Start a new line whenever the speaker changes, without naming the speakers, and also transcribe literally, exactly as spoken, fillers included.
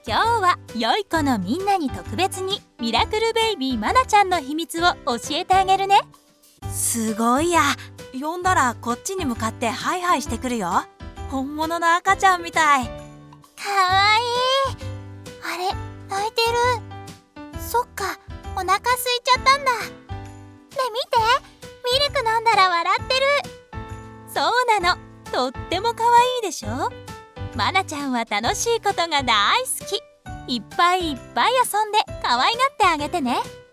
今日は良い子のみんなに特別にミラクルベイビーマナちゃんの秘密を教えてあげるね。
すごいや。呼んだらこっちに向かってハイハイしてくるよ。本物の赤ちゃんみたい。
かわいい。あれ、泣いてる。そっか、お腹空いちゃったんだ。ねえ見て、ミルク飲んだら笑ってる。
そうなの、とってもかわいいでしょ。マナちゃんは楽しいことが大好き。いっぱいいっぱい遊んで可愛がってあげてね。